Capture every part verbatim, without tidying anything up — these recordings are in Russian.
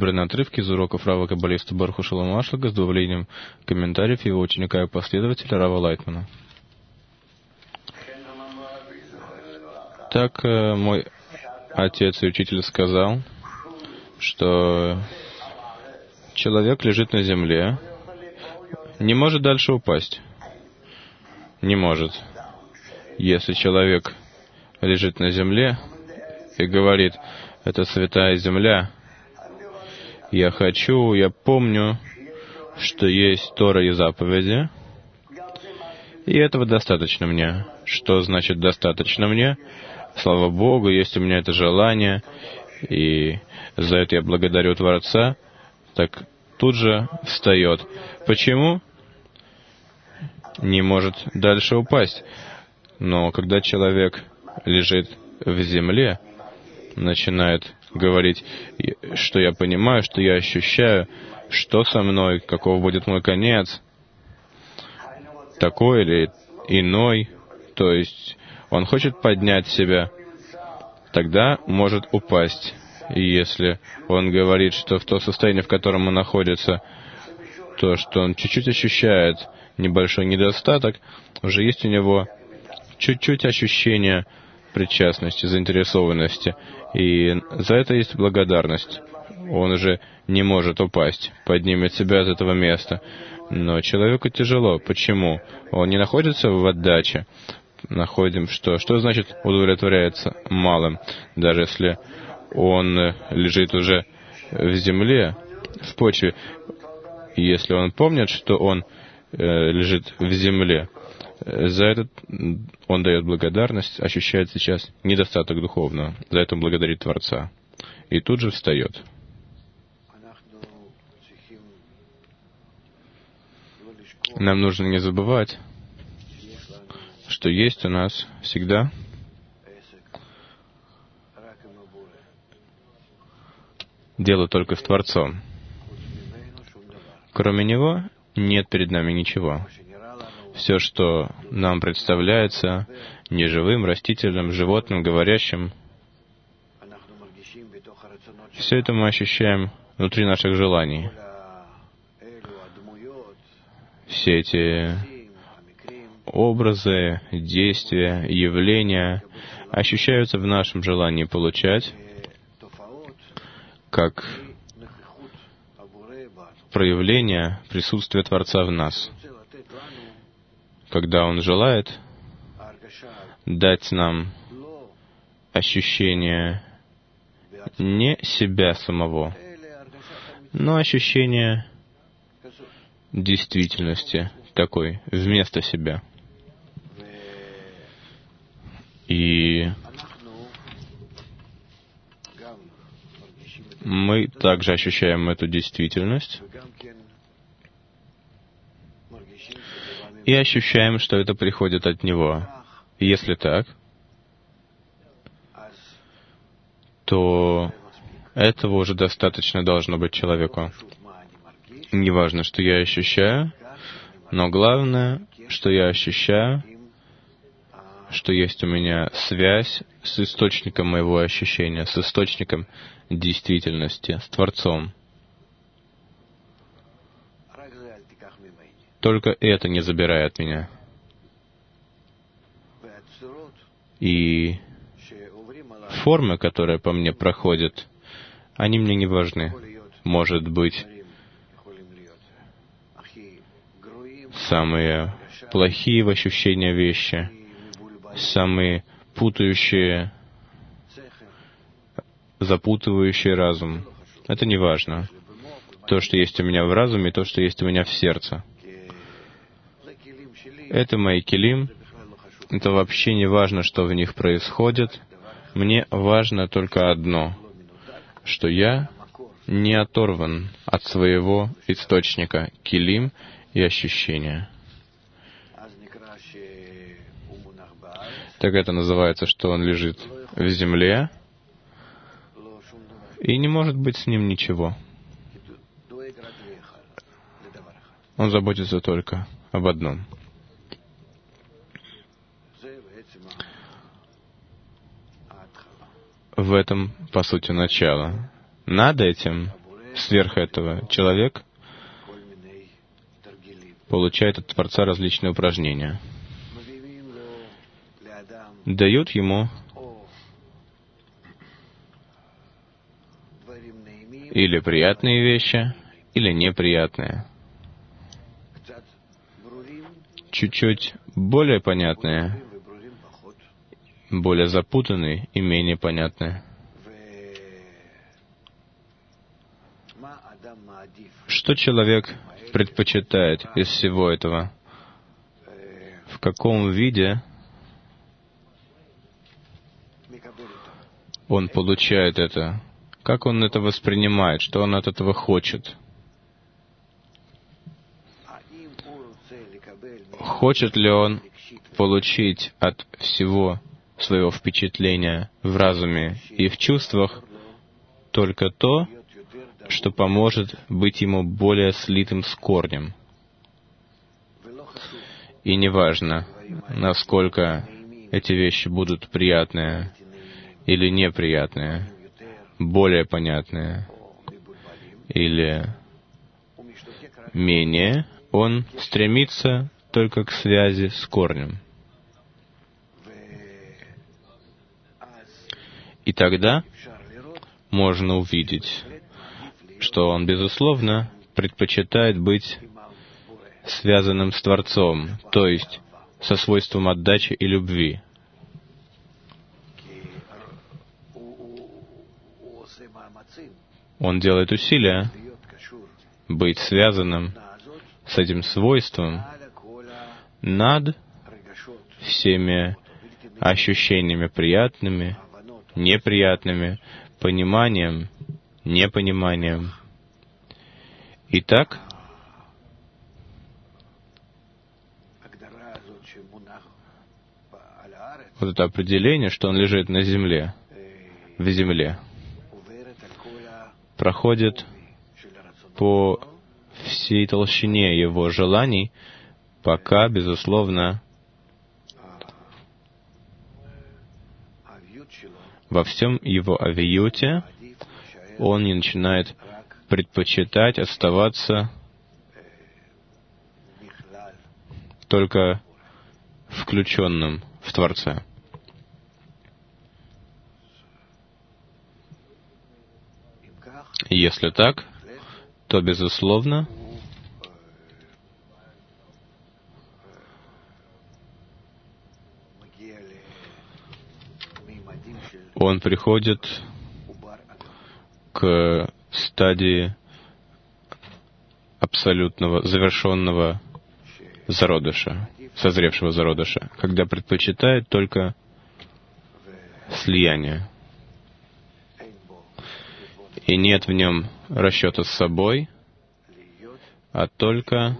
Избранные отрывки из уроков Рава Каббалиста Баруха Шолома Ашлага с добавлением комментариев его ученика и последователя Рава Лайтмана. Так мой отец и учитель сказал, что человек лежит на земле, не может дальше упасть. Не может. Если человек лежит на земле и говорит: «Это святая земля, я хочу, я помню, что есть Тора и заповеди, и этого достаточно мне». Что значит «достаточно мне»? Слава Богу, есть у меня это желание, и за это я благодарю Творца. Так тут же встает. Почему? Не может дальше упасть. Но когда человек лежит в земле, начинает говорить, что я понимаю, что я ощущаю, что со мной, каков будет мой конец, такой или иной, то есть он хочет поднять себя, тогда может упасть. И если он говорит, что в то состояние, в котором он находится, то, что он чуть-чуть ощущает небольшой недостаток, уже есть у него чуть-чуть ощущение причастности, заинтересованности. И за это есть благодарность. Он уже не может упасть, поднимет себя от этого места. Но человеку тяжело. Почему? Он не находится в отдаче. Находим, что? Что значит удовлетворяется малым? Даже если он лежит уже в земле, в почве, если он помнит, что он э, лежит в земле, за это он дает благодарность, ощущает сейчас недостаток духовного. За это он благодарит Творца. И тут же встает. Нам нужно не забывать, что есть у нас всегда дело только с Творцом. Кроме Него нет перед нами ничего. Все, что нам представляется неживым, растительным, животным, говорящим, все это мы ощущаем внутри наших желаний. Все эти образы, действия, явления ощущаются в нашем желании получать, как проявление присутствия Творца в нас. Когда Он желает дать нам ощущение не себя самого, но ощущение действительности такой, вместо себя. И мы также ощущаем эту действительность и ощущаем, что это приходит от Него. И если так, то этого уже достаточно должно быть человеку. Неважно, что я ощущаю, но главное, что я ощущаю, что есть у меня связь с источником моего ощущения, с источником действительности, с Творцом. Только это не забирай от меня. И формы, которые по мне проходят, они мне не важны. Может быть, самые плохие в ощущении вещи, самые путающие, запутывающие разум. Это не важно. То, что есть у меня в разуме, и то, что есть у меня в сердце. Это мои келим. Это вообще не важно, что в них происходит. Мне важно только одно, что я не оторван от своего источника келим и ощущения. Так это называется, что он лежит в земле, и не может быть с ним ничего. Он заботится только об одном. В этом, по сути, начало. Над этим Сверх этого человек получает от Творца различные упражнения. Дают ему или приятные вещи, или неприятные. Чуть-чуть более понятные, более запутанные и менее понятные. Что человек предпочитает из всего этого? В каком виде он получает это? Как он это воспринимает? Что он от этого хочет? Хочет ли он получить от всего своего впечатления в разуме и в чувствах только то, что поможет быть ему более слитым с корнем? И неважно, насколько эти вещи будут приятные или неприятные, более понятные или менее, он стремится только к связи с корнем. И тогда можно увидеть, что он, безусловно, предпочитает быть связанным с Творцом, то есть со свойством отдачи и любви. Он делает усилия быть связанным с этим свойством над всеми ощущениями приятными, неприятными, пониманием, непониманием. Итак, вот это определение, что он лежит на земле, в земле, проходит по всей толщине его желаний, пока, безусловно, во всем его авиюте он не начинает предпочитать оставаться только включенным в Творца. Если так, то, безусловно, он приходит к стадии абсолютного, завершенного зародыша, созревшего зародыша, когда предпочитает только слияние. И нет в нем расчета с собой, а только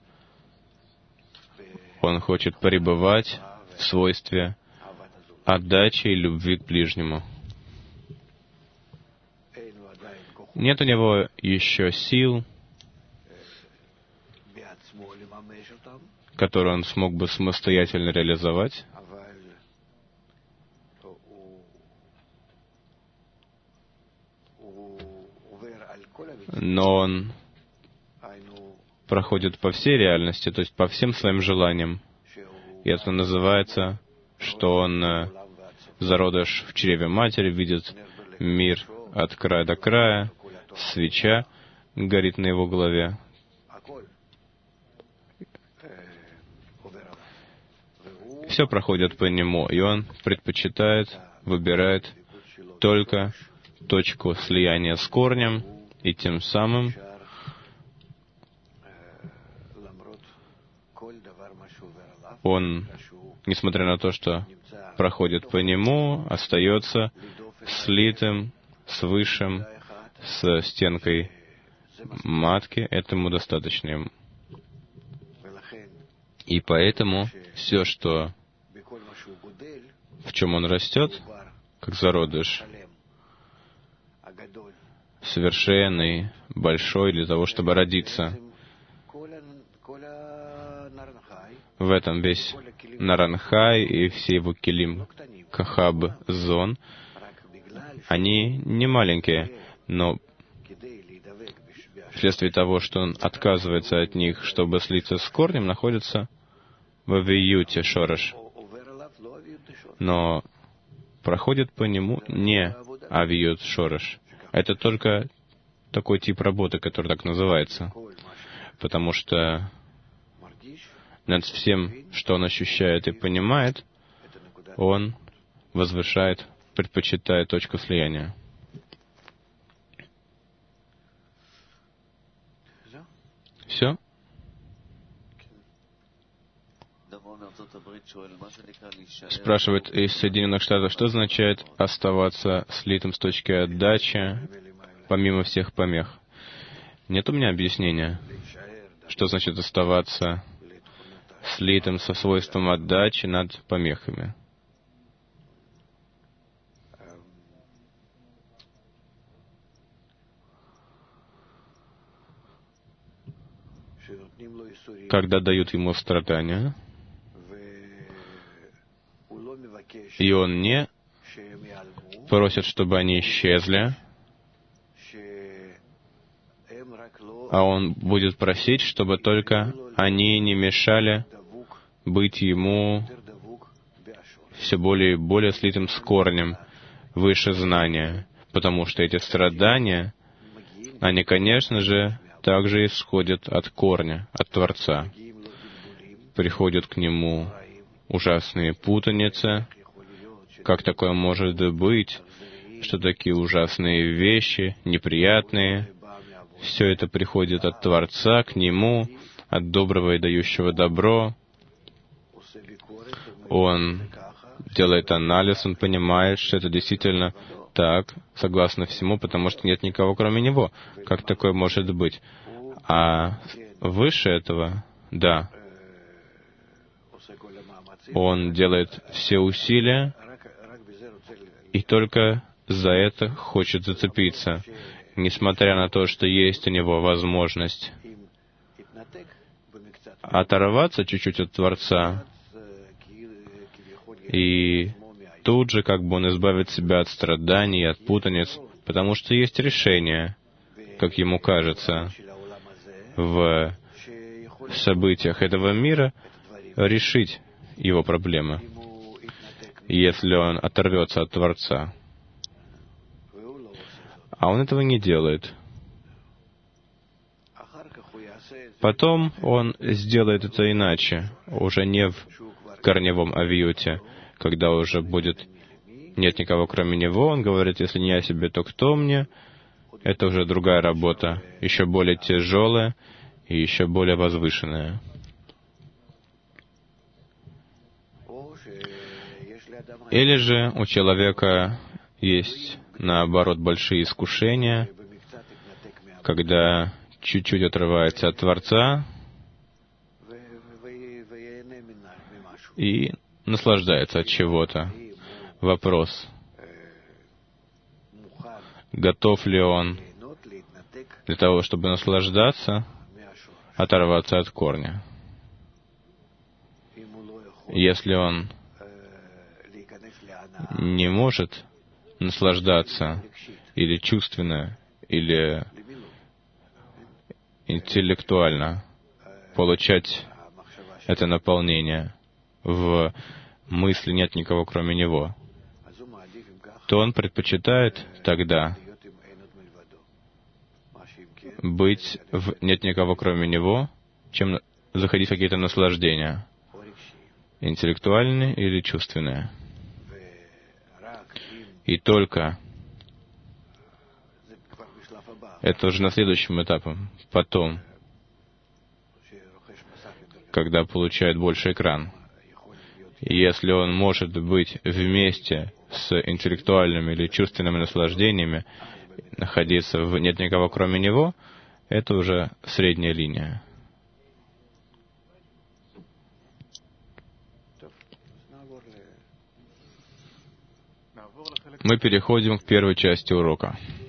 он хочет пребывать в свойстве отдачи и любви к ближнему. Нет у него еще сил, которые он смог бы самостоятельно реализовать, но он проходит по всей реальности, то есть по всем своим желаниям. И это называется, что он зародыш в чреве матери, видит мир от края до края, свеча горит на его голове. Все проходит по нему, и он предпочитает, выбирает только точку слияния с корнем, и тем самым он, несмотря на то, что проходит по нему, остается слитым с Высшим, с стенкой матки. Этому достаточно ему. И поэтому все, что в чем он растет, как зародыш, совершенный, большой для того, чтобы родиться. В этом весь Наранхай и все его килим, кахаб, зон, они не маленькие, но вследствие того, что он отказывается от них, чтобы слиться с корнем, находится в авиюте шорош. Но проходит по нему не авиют шорош. Это только такой тип работы, который так называется. Потому что над всем, что он ощущает и понимает, он возвышает, предпочитает точку слияния. Все? Спрашивает из Соединенных Штатов, что означает оставаться слитым с точки отдачи, помимо всех помех? Нет у меня объяснения, что значит оставаться слитым со свойством отдачи над помехами. Когда дают ему страдания, и он не просит, чтобы они исчезли, а он будет просить, чтобы только они не мешали быть ему все более и более слитым с корнем, выше знания. Потому что эти страдания, они, конечно же, также исходят от корня, от Творца. Приходят к нему ужасные путаницы. Как такое может быть, что такие ужасные вещи, неприятные, все это приходит от Творца к нему, от доброго и дающего добро. Он делает анализ, он понимает, что это действительно так, согласно всему, потому что нет никого, кроме него. Как такое может быть? А выше этого, да, он делает все усилия и только за это хочет зацепиться, несмотря на то, что есть у него возможность оторваться чуть-чуть от Творца, и тут же как бы он избавит себя от страданий, от путаниц, потому что есть решение, как ему кажется, в событиях этого мира решить его проблемы, если он оторвется от Творца. А он этого не делает. Потом он сделает это иначе, уже не в корневом авиюте, когда уже будет нет никого кроме него. Он говорит, если не я себе, то кто мне? Это уже другая работа, еще более тяжелая и еще более возвышенная. Или же у человека есть, наоборот, большие искушения, когда чуть-чуть отрывается от Творца и наслаждается от чего-то. Вопрос, готов ли он для того, чтобы наслаждаться, оторваться от корня? Если он не может наслаждаться или чувственно, или интеллектуально получать это наполнение, в мысли нет никого кроме него, то он предпочитает тогда быть в «нет никого кроме него», чем заходить в какие-то наслаждения, интеллектуальные или чувственные. И только это уже на следующем этапе, потом, когда получает больше экран. Если он может быть вместе с интеллектуальными или чувственными наслаждениями, находиться в «нет никого кроме него», это уже средняя линия. Мы переходим к первой части урока.